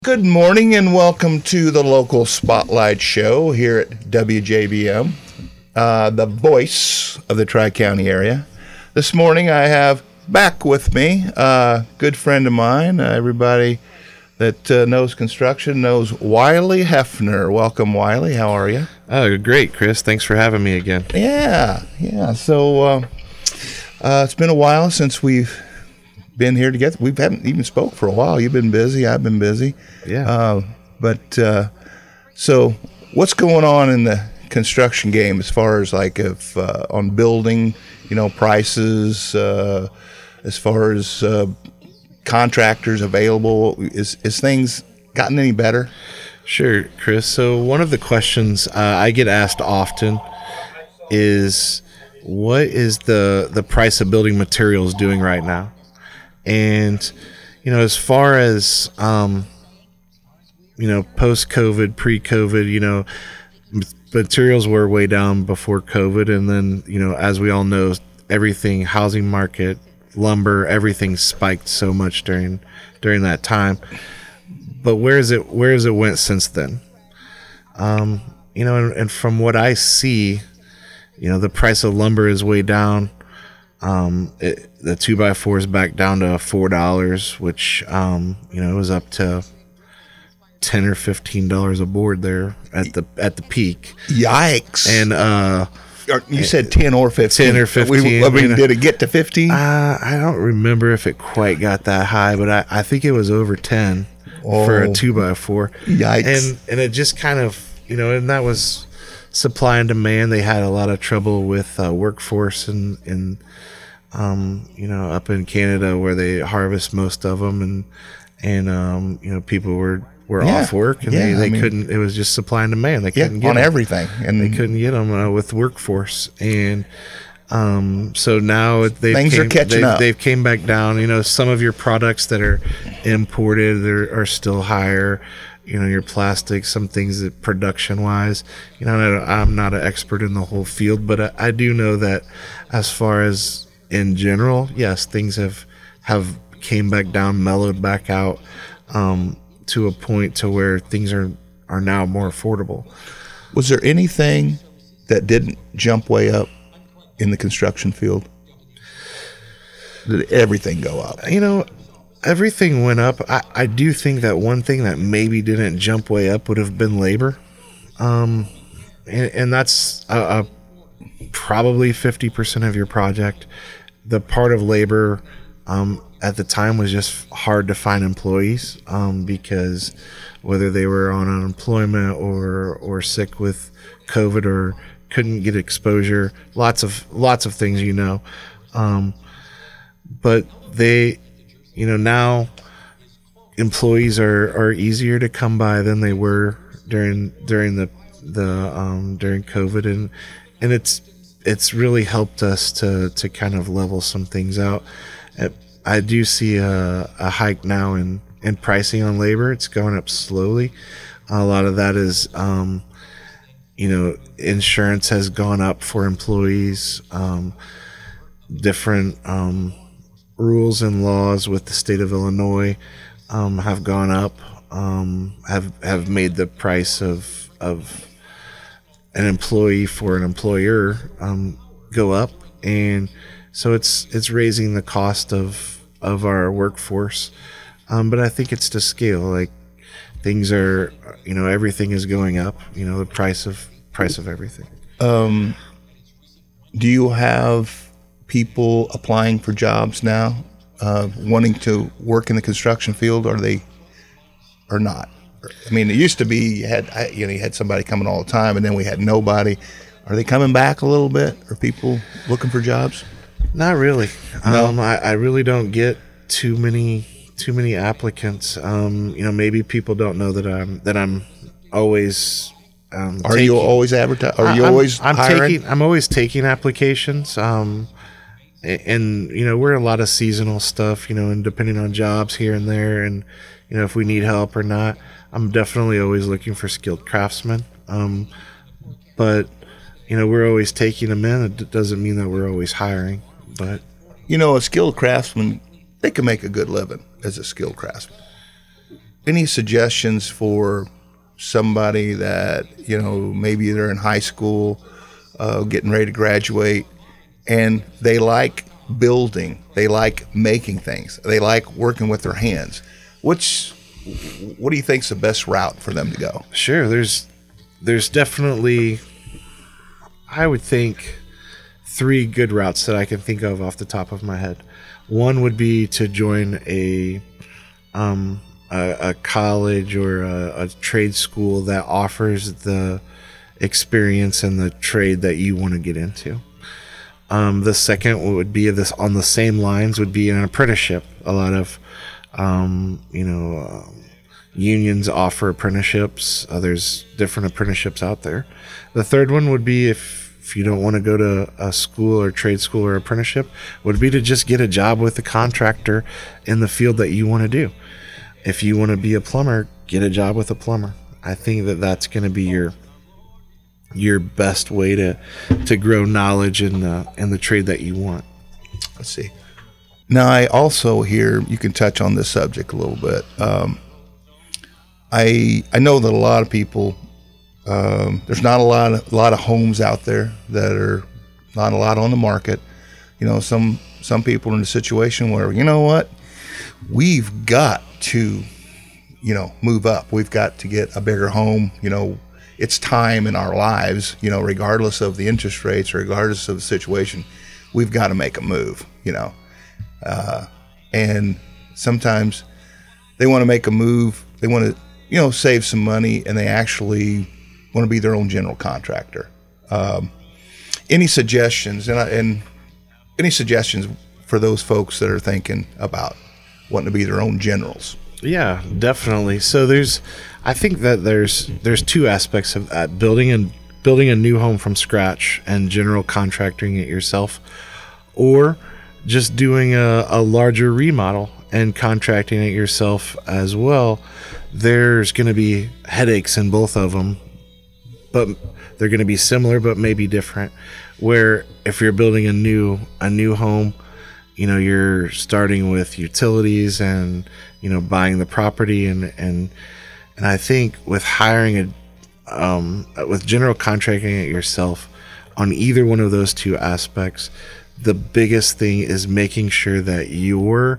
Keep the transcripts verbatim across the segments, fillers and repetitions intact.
Good morning and welcome to the local spotlight show here at W J B M, uh, the voice of the Tri-County area. This morning I have back with me a good friend of mine. Uh, everybody that uh, knows construction knows Wiley Hefner. Welcome, Wiley. How are you? Oh, great, Chris. Thanks for having me again. Yeah, yeah. So uh, uh, it's been a while since we've been here together. We haven't even spoke for a while. You've been busy. I've been busy. Yeah. Uh, but uh, so, what's going on in the construction game as far as like if uh, on building, you know, prices, uh, as far as uh, contractors available, is is things gotten any better? Sure, Chris. So one of the questions uh, I get asked often is, what is the the price of building materials doing right now? And, you know, as far as, um, you know, post-COVID, pre-COVID, you know, materials were way down before COVID. And then, you know, as we all know, everything, housing market, lumber, everything spiked so much during during that time. But where is it, where has it went since then? Um, you know, and, and from what I see, you know, the price of lumber is way down. Um, it, the two by four is back down to four dollars, which, um, you know, was up to ten or fifteen dollars a board there at the, at the peak. Yikes. And, uh, you said ten or fifteen. ten or fifteen. We, I mean, you know, did it get to fifteen? Uh, I don't remember if it quite got that high, but I, I think it was over ten oh, for a two by four. Yikes. And, and it just kind of, you know, and that was supply and demand. They had a lot of trouble with, uh, workforce and, and, um, you know, up in Canada where they harvest most of them, and and um, you know, people were, were yeah. off work, and yeah, they, they I mean, couldn't. It was just supply and demand. They yeah, couldn't get on them. everything, and they couldn't get them uh, with workforce, and um, so now they've things came, are catching they've, up. They've came back down. You know, some of your products that are imported are, are still higher. You know, your plastics, some things that production wise, you know, I'm not an expert in the whole field, but I, I do know that as far as in general, yes, things have have came back down, mellowed back out um, to a point to where things are, are now more affordable. Was there anything that didn't jump way up in the construction field? Did everything go up? You know, everything went up. I, I do think that one thing that maybe didn't jump way up would have been labor. Um, and, and that's a, a probably fifty percent of your project. The part of labor um, at the time was just hard to find employees um, because whether they were on unemployment or or sick with COVID or couldn't get exposure, lots of lots of things, you know. Um, but they, you know, now employees are, are easier to come by than they were during during the the um, during COVID, and and it's. It's really helped us to, to kind of level some things out. I do see a, a hike now in, in pricing on labor. It's going up slowly. A lot of that is, um, you know, insurance has gone up for employees. Um, different um, rules and laws with the state of Illinois um, have gone up, um, have have made the price of of an employee for an employer um, go up, and so it's it's raising the cost of of our workforce. Um, but I think it's to scale. Like things are, you know, everything is going up. You know, the price of price of everything. Um, do you have people applying for jobs now, uh, wanting to work in the construction field, or they or not? I mean, it used to be you had you know you had somebody coming all the time, and then we had nobody. Are they coming back a little bit? Are people looking for jobs? Not really. No? Um, I, I really don't get too many too many applicants. Um, you know, maybe people don't know that I'm that I'm always. Um, are taking, you always advertising? Are you I'm, always I'm hiring? taking. I'm always taking applications. Um, and, and you know, we're a lot of seasonal stuff. You know, and depending on jobs here and there, and you know, if we need help or not. I'm definitely always looking for skilled craftsmen. Um, but, you know, we're always taking them in. It doesn't mean that we're always hiring. But, you know, a skilled craftsman, they can make a good living as a skilled craftsman. any suggestions for somebody that, you know, maybe they're in high school, uh, getting ready to graduate, and they like building, they like making things, they like working with their hands? Which, what do you think's the best route for them to go? Sure, there's there's definitely, I would think, three good routes that I can think of off the top of my head. One would be to join a um, a, a college or a, a trade school that offers the experience and the trade that you want to get into. Um, the second would be this on the same lines would be an apprenticeship. A lot of um, you know um, unions offer apprenticeships. Uh, there's different apprenticeships out there. The third one would be if If you don't want to go to a school or trade school or apprenticeship, would be to just get a job with a contractor in the field that you want to do. If you want to be a plumber, get a job with a plumber. I think that that's going to be your your best way to to grow knowledge in the in the trade that you want. Let's see. Now, I also hear you can touch on this subject a little bit. Um, I I know that a lot of people. Um, there's not a lot of a lot of homes out there that are not a lot on the market. You know, some some people are in a situation where, you know what, we've got to, you know, move up. We've got to get a bigger home. You know, it's time in our lives. You know, regardless of the interest rates, regardless of the situation, we've got to make a move. You know, uh, and sometimes they want to make a move. They want to, you know, save some money, and they actually want to be their own general contractor. Um, any suggestions and, and any suggestions for those folks that are thinking about wanting to be their own generals? Yeah, definitely. So there's, I think that there's there's two aspects of that: building and building a new home from scratch and general contracting it yourself, or just doing a, a larger remodel and contracting it yourself as well. There's going to be headaches in both of them, but they're going to be similar, but maybe different. Where if you're building a new a new home, you know, you're starting with utilities and, you know, buying the property, and and and I think with hiring a um, with general contracting it yourself on either one of those two aspects, the biggest thing is making sure that your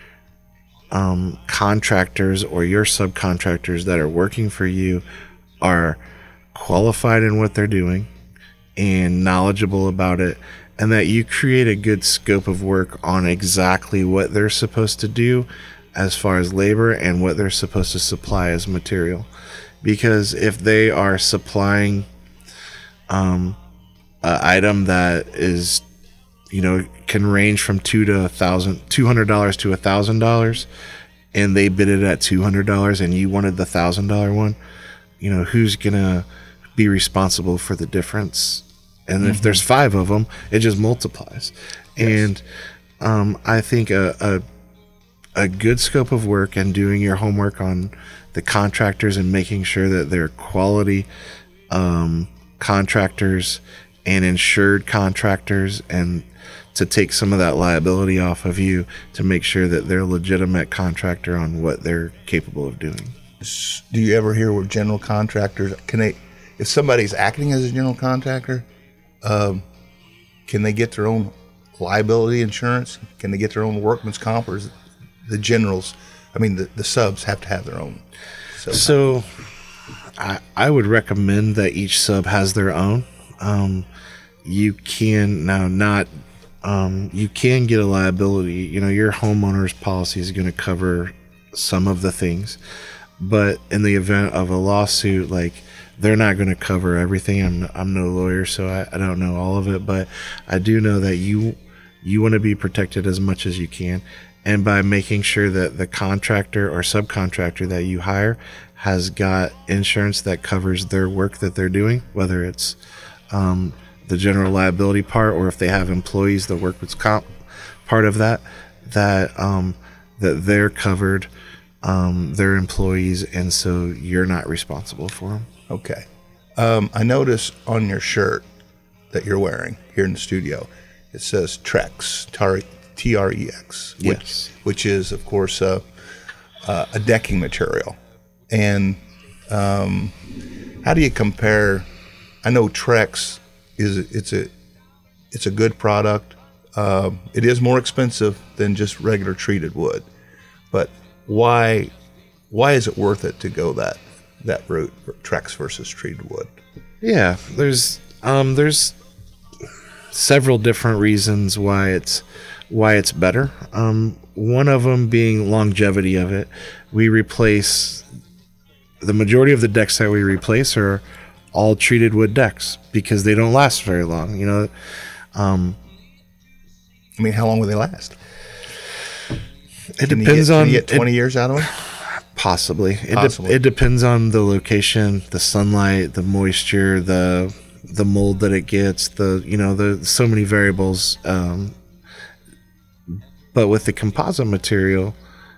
um, contractors or your subcontractors that are working for you are qualified in what they're doing and knowledgeable about it, and that you create a good scope of work on exactly what they're supposed to do as far as labor and what they're supposed to supply as material. Because if they are supplying um, an item that is, you know, can range from two to a thousand, two hundred dollars to a thousand dollars, and they bid it at two hundred dollars, and you wanted the thousand dollar one, you know, who's gonna be responsible for the difference? And mm-hmm. if there's five of them, it just multiplies. Yes. And um, I think a, a a good scope of work and doing your homework on the contractors and making sure that they're quality um, contractors and insured contractors, and to take some of that liability off of you to make sure that they're a legitimate contractor on what they're capable of doing. Do you ever hear where general contractors, can they, if somebody's acting as a general contractor, um, can they get their own liability insurance? Can they get their own workman's comp, or is the generals, I mean, the, the subs have to have their own? So, so I, I would recommend that each sub has their own. Um, you can now not, um, you can get a liability. You know, your homeowner's policy is going to cover some of the things, but in the event of a lawsuit, like, they're not going to cover everything. I'm I'm no lawyer, so I, I don't know all of it, but I do know that you you want to be protected as much as you can, and by making sure that the contractor or subcontractor that you hire has got insurance that covers their work that they're doing, whether it's um, the general liability part, or if they have employees that work with comp part of that, that um, that they're covered, um, they're employees, and so you're not responsible for them. Okay. Um, I noticed on your shirt that you're wearing here in the studio, it says Trex, T R E X, which, yes. which is, of course, uh, uh, a decking material. And um, how do you compare? I know Trex is it's a it's a good product. Uh, it is more expensive than just regular treated wood, but why why is it worth it to go that that route, Trex versus treated wood? Yeah, there's um, there's several different reasons why it's why it's better. Um, one of them being longevity of it. We replace the majority of the decks that we replace are all treated wood decks because they don't last very long. You know, um, I mean, how long will they last? It Can depends you get, on can you get twenty it, years out of them. Possibly. It, Possibly. De- it depends on the location, the sunlight, the moisture, the the mold that it gets. The you know the so many variables. Um, but with the composite material,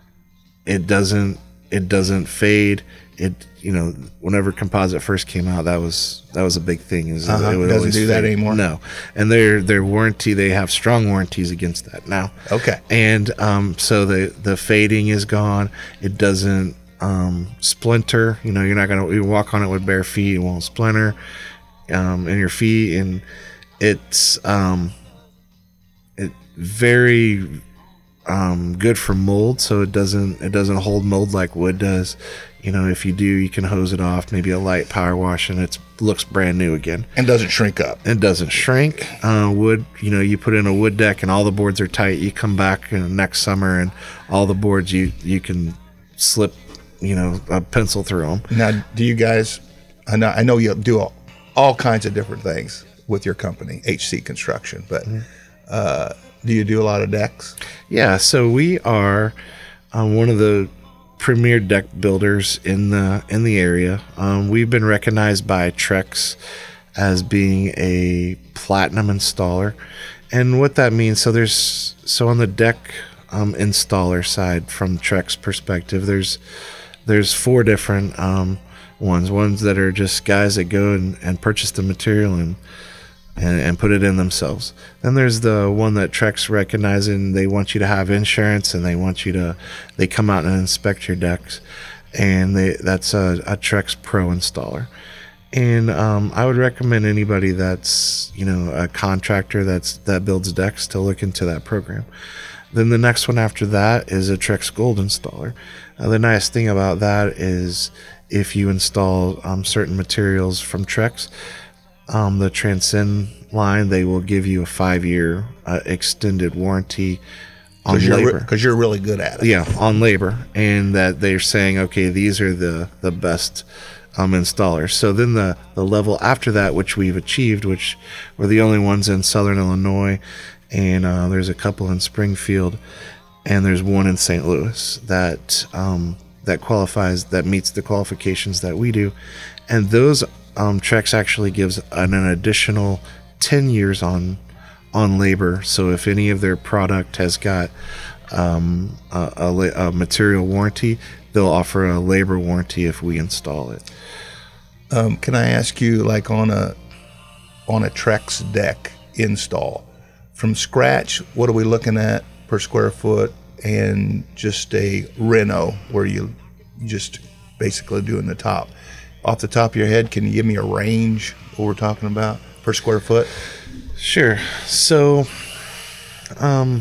it doesn't it doesn't fade. It you know whenever composite first came out, that was that was a big thing. Is Uh-huh. it would Doesn't always do that fade. anymore? No, and their their warranty, they have strong warranties against that now. Okay. And um, so the the fading is gone. It doesn't um, splinter. You know, you're not gonna you walk on it with bare feet. It won't splinter um, in your feet, and it's um, it very um, good for mold. So it doesn't it doesn't hold mold like wood does. You know, if you do, you can hose it off, maybe a light power wash, and it looks brand new again. And doesn't shrink up. It doesn't shrink. Uh, wood, you know, you put in a wood deck and all the boards are tight. You come back uh, next summer and all the boards you you can slip, you know, a pencil through them. Now, do you guys? I know I know you do all, all kinds of different things with your company, H C Construction, but uh, do you do a lot of decks? Yeah, so we are uh, one of the premier deck builders in the in the area. Um, we've been recognized by Trex as being a platinum installer, and what that means. So there's so on the deck um, installer side, from Trex perspective, there's there's four different um, ones. Ones that are just guys that go and, and purchase the material and. And, and put it in themselves. Then there's the one that Trex recognizing they want you to have insurance and they want you to, they come out and inspect your decks, and they that's a, a Trex Pro installer. And um, I would recommend anybody that's you know a contractor that's that builds decks to look into that program. Then the next one after that is a Trex Gold installer. Uh, the nice thing about that is if you install um, certain materials from Trex. Um, the Transcend line, they will give you a five-year uh, extended warranty on Cause labor. Because you're, re- you're really good at it. Yeah, on labor, and that they're saying, okay, these are the the best um, installers. So then the the level after that, which we've achieved, which we're the only ones in Southern Illinois, and uh, there's a couple in Springfield, and there's one in Saint Louis that um, that qualifies, that meets the qualifications that we do, and those. Um, Trex actually gives an, an additional ten years on on labor. So if any of their product has got um, a, a, a material warranty, they'll offer a labor warranty if we install it. Um, can I ask you, like on a on a Trex deck install from scratch, what are we looking at per square foot, and just a reno where you just basically doing the top? Off the top of your head, can you give me a range what we're talking about per square foot? Sure. So, um,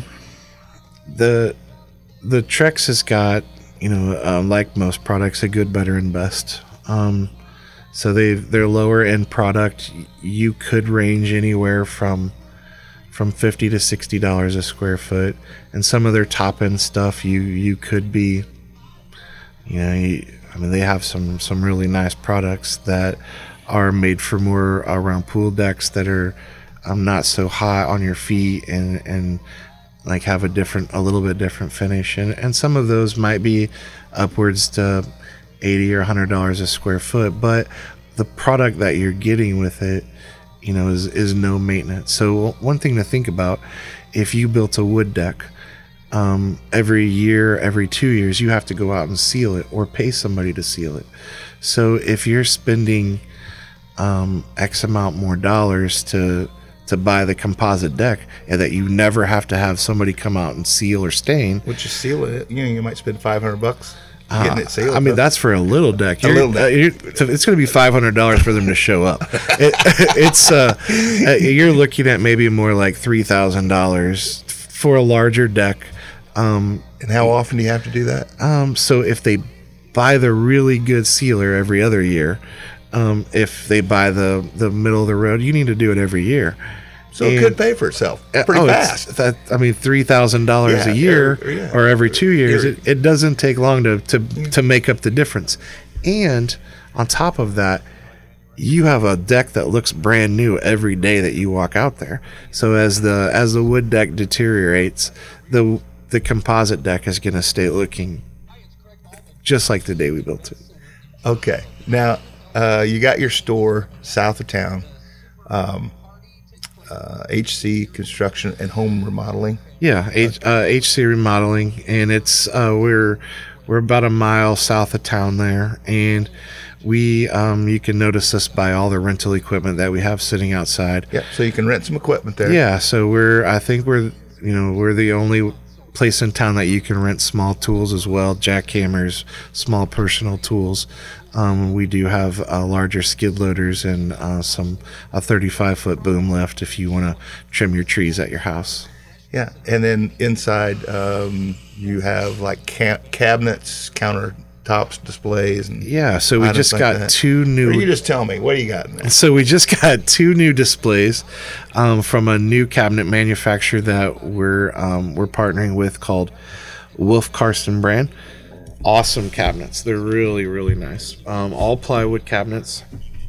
the the Trex has got, you know, uh, like most products, a good, better, and best. Um, so they their lower end product, you could range anywhere from from fifty to sixty dollars a square foot, and some of their top end stuff, you you could be, you know. You, I mean, they have some, some really nice products that are made for more around pool decks that are um, not so high on your feet and, and like have a different, a little bit different finish. And, and some of those might be upwards to eighty or a hundred dollars a square foot, but the product that you're getting with it, you know, is, is no maintenance. So one thing to think about, if you built a wood deck, Um, every year, every two years, you have to go out and seal it or pay somebody to seal it. So if you're spending um, X amount more dollars to to buy the composite deck, and that you never have to have somebody come out and seal or stain, Would you seal it? You know, you might spend five hundred bucks. getting it sealed. I mean, huh? that's for a little deck. A You're- little deck. uh, you're- so it's going to be five hundred dollars for them to show up. It, it's uh, uh, you're looking at maybe more like three thousand dollars for a larger deck. Um, And how often do you have to do that? um, so if they buy the really good sealer every other year, um, if they buy the the middle of the road, you need to do it every year. So it And- could pay for itself pretty oh, it's- fast. That I mean, three thousand dollars Yeah, a year or- yeah. or every two years. Year. It, it doesn't take long to, to to make up the difference. And on top of that, you have a deck that looks brand new every day that you walk out there. So as the as the wood deck deteriorates, the the composite deck is going to stay looking just like the day we built it. Okay. Now, uh, you got your store south of town, um, uh, H C Construction and Home Remodeling. Yeah, H, uh, H C Remodeling, and it's uh, we're we're about a mile south of town there, and we um, you can notice us by all the rental equipment that we have sitting outside. Yep. So you can rent some equipment there. Yeah, so we're I think we're you know we're the only place in town that you can rent small tools as well, jackhammers, small personal tools. Um, we do have uh, larger skid loaders and uh, some a thirty-five foot boom lift if you want to trim your trees at your house. Yeah. And then inside, um, you have like ca- cabinets, countertops, displays, and Yeah, so we items just like got that. two Or new. you just tell me, what do you got in there? So we just got two new displays um, from a new cabinet manufacturer that we're um, we're partnering with called Wolf Karsten brand. Awesome cabinets. They're really really nice. Um, all plywood cabinets.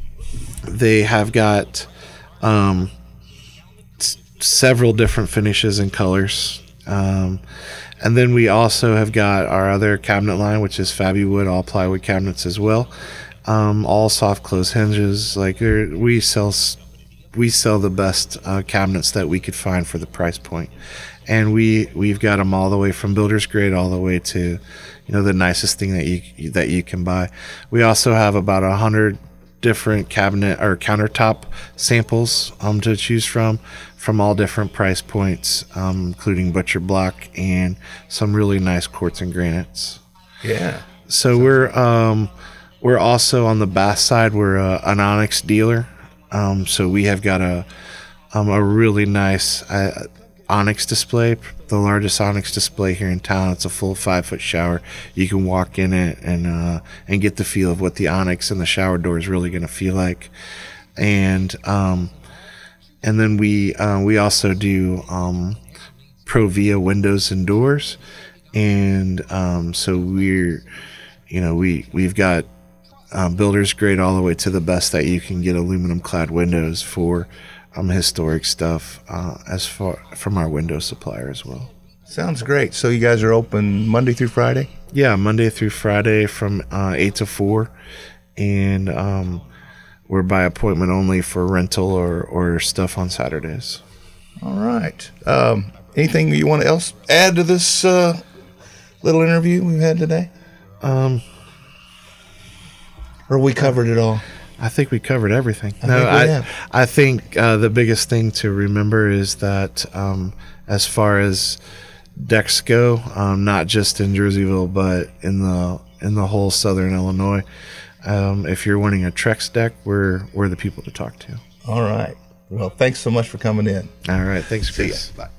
They have got um, s- several different finishes and colors. Um, and then we also have got our other cabinet line, which is Fabi-Wood, all plywood cabinets as well. Um, all soft close hinges. Like they're- we sell, s- we sell the best uh, cabinets that we could find for the price point, and we we've got them all the way from builder's grade all the way to, you know, the nicest thing that you that you can buy. We also have about a hundred different cabinet or countertop samples um, to choose from from all different price points, um, including butcher block and some really nice quartz and granites. Yeah. So we're um, we're also on the bath side. We're a, an Onyx dealer, um, so we have got a um, a really nice uh, Onyx display, the largest Onyx display here in town. It's a full five foot shower. You can walk in it and uh, and get the feel of what the Onyx and the shower door is really going to feel like, and um, and then we uh, we also do um, Provia windows and doors, and um, so we're you know we we've got um, builders grade all the way to the best that you can get aluminum clad windows for um, historic stuff uh, as far from our window supplier as well. Sounds great. So you guys are open Monday through Friday? Yeah, Monday through Friday from uh, eight to four, and um, we're by appointment only for rental or, or stuff on Saturdays. All right. Um, anything you want to else add to this uh, little interview we've had today? Um, Or we covered it all? I think we covered everything. I no, think we I, have. I think uh, the biggest thing to remember is that um, as far as decks go, um, not just in Jerseyville, but in the in the whole Southern Illinois, um, if you're wanting a Trex deck, we're we're the people to talk to. All right. Well, thanks so much for coming in. All right, thanks, See ya. Chris. Bye.